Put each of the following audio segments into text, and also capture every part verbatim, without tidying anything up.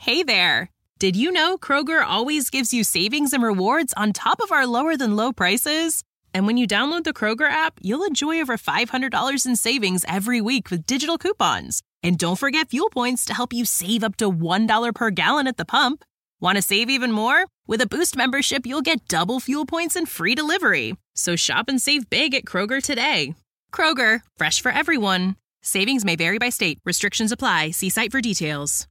Hey there! Did you know Kroger always gives you savings and rewards on top of our lower-than-low prices? And when you download the Kroger app, you'll enjoy over five hundred dollars in savings every week with digital coupons. And don't forget fuel points to help you save up to one dollar per gallon at the pump. Want to save even more? With a Boost membership, you'll get double fuel points and free delivery. So shop and save big at Kroger today. Kroger, fresh for everyone. Savings may vary by state. Restrictions apply. See site for details.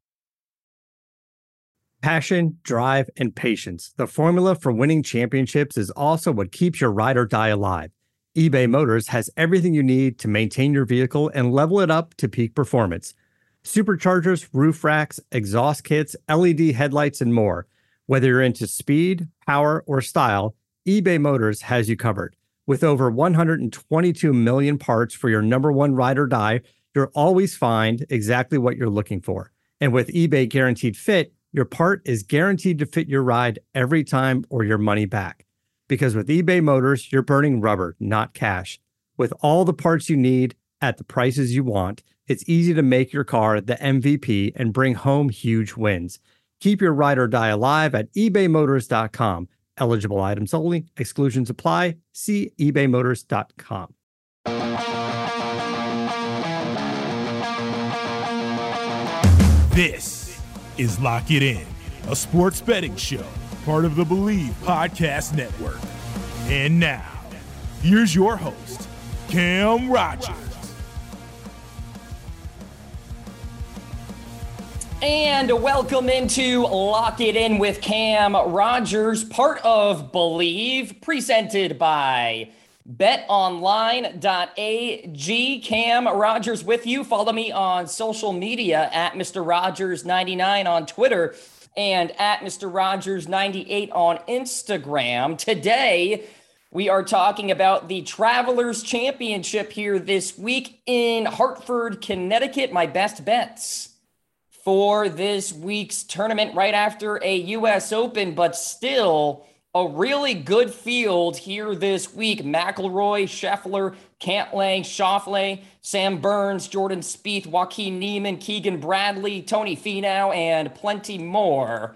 Passion, drive, and patience. The formula for winning championships is also what keeps your ride or die alive. eBay Motors has everything you need to maintain your vehicle and level it up to peak performance. Superchargers, roof racks, exhaust kits, L E D headlights, and more. Whether you're into speed, power, or style, eBay Motors has you covered. With over one hundred twenty-two million parts for your number one ride or die, you'll always find exactly what you're looking for. And with eBay Guaranteed Fit, your part is guaranteed to fit your ride every time or your money back. Because with eBay Motors, you're burning rubber, not cash. With all the parts you need at the prices you want, it's easy to make your car the M V P and bring home huge wins. Keep your ride or die alive at ebay motors dot com. Eligible items only. Exclusions apply. See ebay motors dot com. This is Lock It In, a sports betting show, part of the Believe Podcast Network. And now, here's your host, Cam Rogers. And welcome into Lock It In with Cam Rogers, part of Believe, presented by bet online dot a g. Cam Rogers with you. Follow me on social media at Mister Rogers ninety-nine on Twitter and at Mister Rogers ninety-eight on Instagram. Today, we are talking about the Travelers Championship here this week in Hartford, Connecticut. My best bets for this week's tournament right after a U S Open, but still a really good field here this week. McIlroy, Scheffler, Cantlay, Schauffele, Sam Burns, Jordan Spieth, Joaquin Niemann, Keegan Bradley, Tony Finau, and plenty more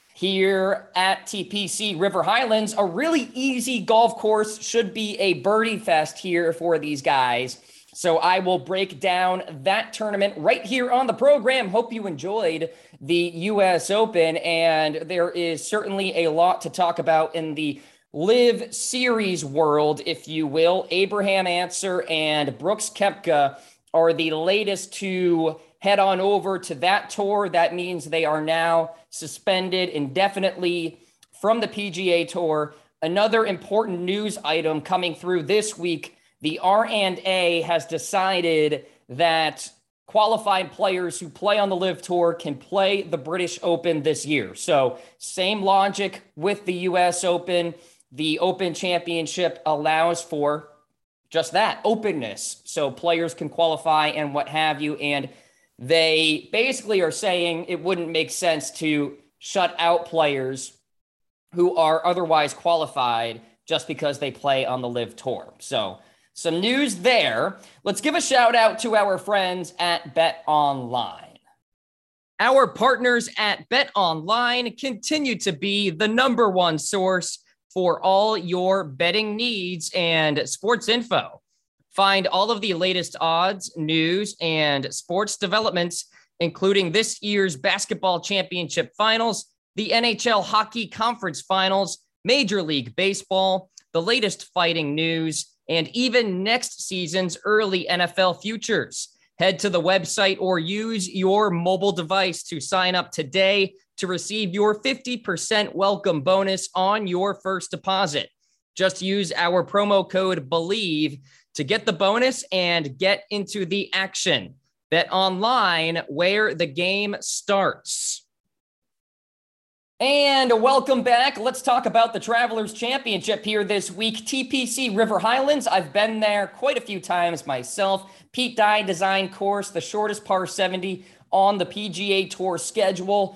here at T P C River Highlands. A really easy golf course, should be a birdie fest here for these guys. So I will break down that tournament right here on the program. Hope you enjoyed the U S Open, and there is certainly a lot to talk about in the Live Series world, if you will. Abraham Ancer and Brooks Koepka are the latest to head on over to that tour. That means they are now suspended indefinitely from the P G A Tour. Another important news item coming through this week: the R and A has decided that qualified players who play on the Live Tour can play the British Open this year. So same logic with the U S Open. The Open Championship allows for just that, openness. So players can qualify and what have you. And they basically are saying it wouldn't make sense to shut out players who are otherwise qualified just because they play on the Live Tour. So some news there. Let's give a shout out to our friends at BetOnline. Our partners at BetOnline continue to be the number one source for all your betting needs and sports info. Find all of the latest odds, news, and sports developments, including this year's basketball championship finals, the N H L Hockey Conference Finals, Major League Baseball, the latest fighting news, and even next season's early N F L futures. Head to the website or use your mobile device to sign up today to receive your fifty percent welcome bonus on your first deposit. Just use our promo code BELIEVE to get the bonus and get into the action. Bet online, where the game starts. And welcome back. Let's talk about the Travelers Championship here this week. T P C River Highlands. I've been there quite a few times myself. Pete Dye design course, the shortest par seventy on the P G A Tour schedule.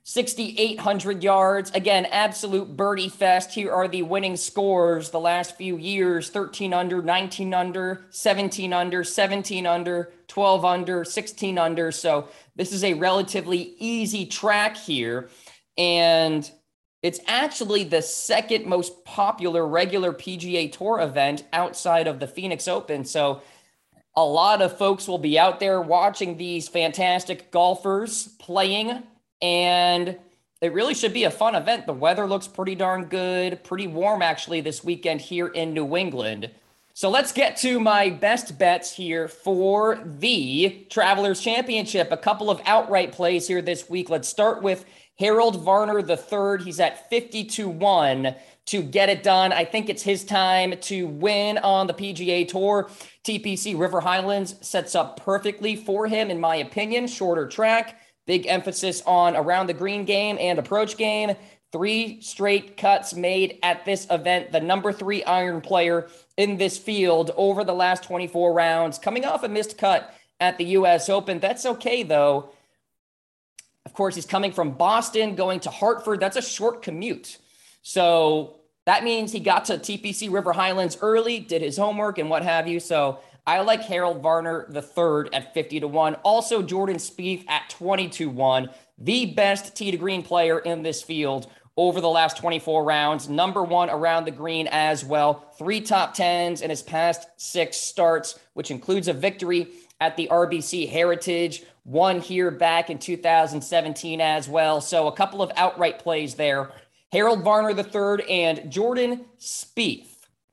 sixty-eight hundred yards. Again, absolute birdie fest. Here are the winning scores the last few years: thirteen under, nineteen under, seventeen under, seventeen under, twelve under, sixteen under. So this is a relatively easy track here. And it's actually the second most popular regular P G A Tour event outside of the Phoenix Open. So a lot of folks will be out there watching these fantastic golfers playing, and it really should be a fun event. The weather looks pretty darn good, pretty warm actually this weekend here in New England. So let's get to my best bets here for the Travelers Championship. A couple of outright plays here this week. Let's start with Harold Varner the third. He's at fifty to one to get it done. I think it's his time to win on the P G A Tour. T P C River Highlands sets up perfectly for him, in my opinion. Shorter track, big emphasis on around the green game and approach game. Three straight cuts made at this event. The number three iron player in this field over the last twenty-four rounds, coming off a missed cut at the U S Open. That's okay, though. Of course, he's coming from Boston, going to Hartford. That's a short commute. So that means he got to T P C River Highlands early, did his homework and what have you. So I like Harold Varner the third at fifty to one. Also, Jordan Spieth at twenty to one. The best tee to green player in this field over the last twenty-four rounds. Number one around the green as well. Three top tens in his past six starts, which includes a victory at the R B C Heritage. One here back in two thousand seventeen as well. So a couple of outright plays there. Harold Varner the third and Jordan Spieth.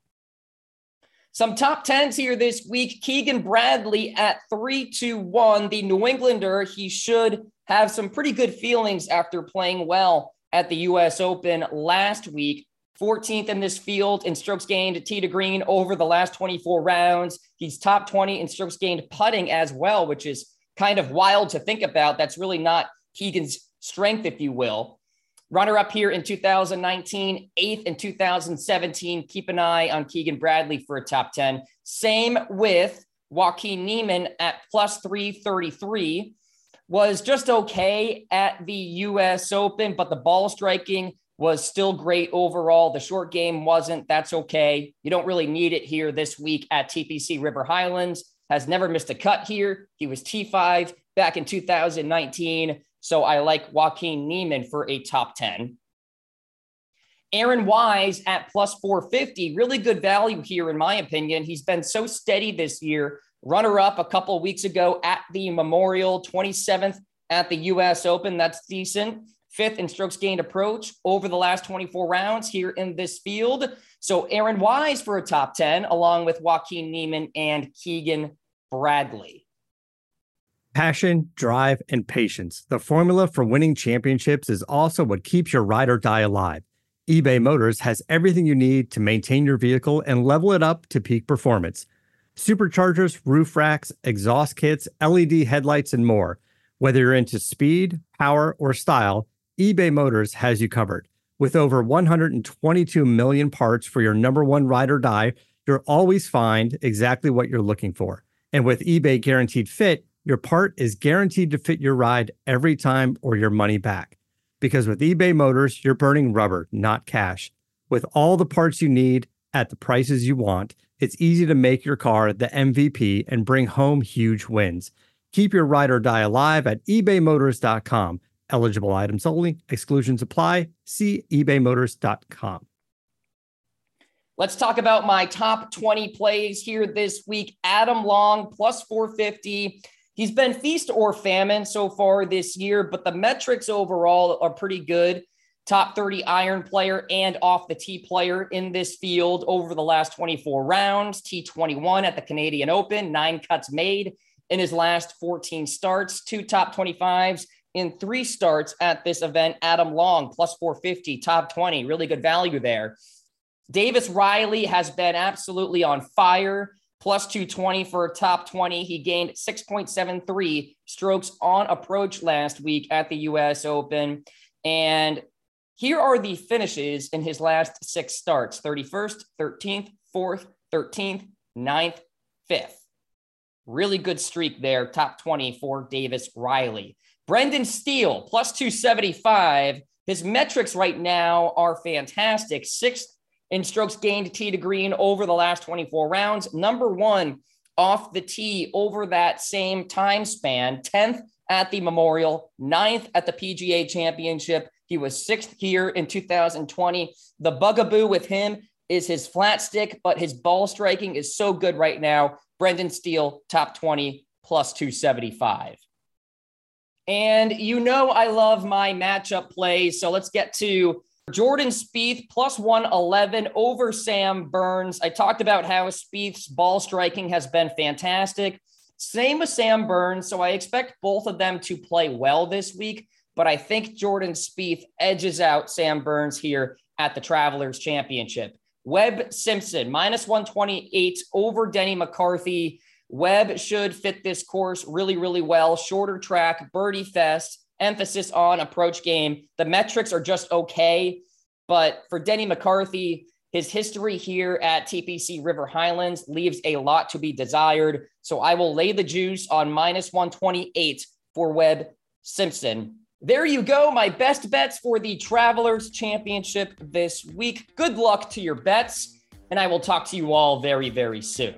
Some top tens here this week. Keegan Bradley at three to one. The New Englander, he should have some pretty good feelings after playing well at the U S Open last week. fourteenth in this field in strokes gained tee to green over the last twenty-four rounds. He's top twenty in strokes gained putting as well, which is kind of wild to think about. That's really not Keegan's strength, if you will. Runner-up here in two thousand nineteen, eighth in two thousand seventeen. Keep an eye on Keegan Bradley for a top ten. Same with Joaquin Niemann at plus three thirty-three. Was just okay at the U S Open, but the ball striking was still great overall. The short game wasn't. That's okay. You don't really need it here this week at T P C River Highlands. Has never missed a cut here. He was T five back in two thousand nineteen. So I like Joaquin Niemann for a top ten. Aaron Wise at plus four fifty. Really good value here, in my opinion. He's been so steady this year. Runner-up a couple of weeks ago at the Memorial, twenty-seventh at the U S Open. That's decent. Fifth in strokes gained approach over the last twenty-four rounds here in this field. So Aaron Wise for a top ten, along with Joaquin Niemann and Keegan Bradley. Passion, drive, and patience. The formula for winning championships is also what keeps your ride or die alive. eBay Motors has everything you need to maintain your vehicle and level it up to peak performance. Superchargers, roof racks, exhaust kits, L E D headlights, and more. Whether you're into speed, power, or style, eBay Motors has you covered. With over one hundred twenty-two million parts for your number one ride or die, you'll always find exactly what you're looking for. And with eBay Guaranteed Fit, your part is guaranteed to fit your ride every time or your money back. Because with eBay Motors, you're burning rubber, not cash. With all the parts you need at the prices you want, it's easy to make your car the M V P and bring home huge wins. Keep your ride or die alive at ebay motors dot com. Eligible items only. Exclusions apply. See ebay motors dot com. Let's talk about my top twenty plays here this week. Adam Long, plus four fifty. He's been feast or famine so far this year, but the metrics overall are pretty good. Top thirty iron player and off the tee player in this field over the last twenty-four rounds. T twenty-one at the Canadian Open, nine cuts made in his last fourteen starts, two top twenty-fives in three starts at this event. Adam Long, plus four fifty, top twenty, really good value there. Davis Riley has been absolutely on fire. Plus two twenty for a top twenty. He gained six point seven three strokes on approach last week at the U S Open. And here are the finishes in his last six starts: thirty-first, thirteenth, fourth, thirteenth, ninth, fifth. Really good streak there, top twenty for Davis Riley. Brendan Steele, plus two seventy-five. His metrics right now are fantastic. Sixth in strokes gained tee to green over the last twenty-four rounds. Number one off the tee over that same time span. tenth at the Memorial, ninth at the P G A Championship. He was sixth here in two thousand twenty. The bugaboo with him is his flat stick, but his ball striking is so good right now. Brendan Steele, top twenty, plus two seventy-five. And you know I love my matchup plays, so let's get to Jordan Spieth, plus one eleven over Sam Burns. I talked about how Spieth's ball striking has been fantastic. Same with Sam Burns, so I expect both of them to play well this week, but I think Jordan Spieth edges out Sam Burns here at the Travelers Championship. Webb Simpson, minus one twenty-eight over Denny McCarthy. Webb should fit this course really, really well. Shorter track, birdie fest, emphasis on approach game. The metrics are just okay, but for Denny McCarthy, his history here at T P C River Highlands leaves a lot to be desired. So I will lay the juice on minus one twenty-eight for Webb Simpson. There you go, my best bets for the Travelers Championship this week. Good luck to your bets, and I will talk to you all very, very soon.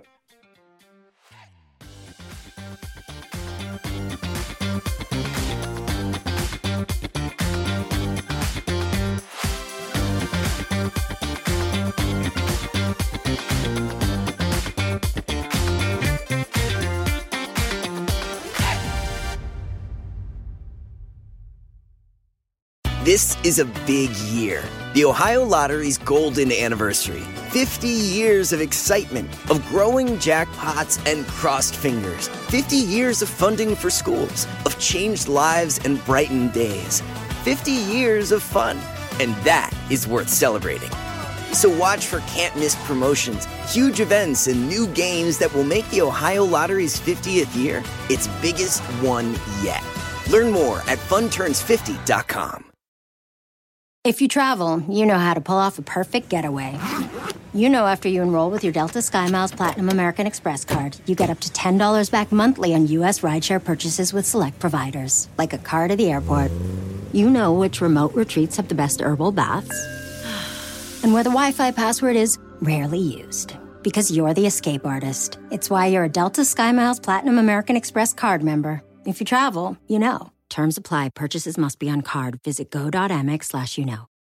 This is a big year. The Ohio Lottery's golden anniversary. fifty years of excitement, of growing jackpots and crossed fingers. fifty years of funding for schools, of changed lives and brightened days. fifty years of fun, and that is worth celebrating. So watch for can't-miss promotions, huge events, and new games that will make the Ohio Lottery's fiftieth year its biggest one yet. Learn more at fun turns fifty dot com. If you travel, you know how to pull off a perfect getaway. You know after you enroll with your Delta SkyMiles Platinum American Express card, you get up to ten dollars back monthly on U S rideshare purchases with select providers, like a car to the airport. You know which remote retreats have the best herbal baths, and where the Wi-Fi password is rarely used. Because you're the escape artist. It's why you're a Delta SkyMiles Platinum American Express card member. If you travel, you know. Terms apply. Purchases must be on card. Visit go.amex slash you know.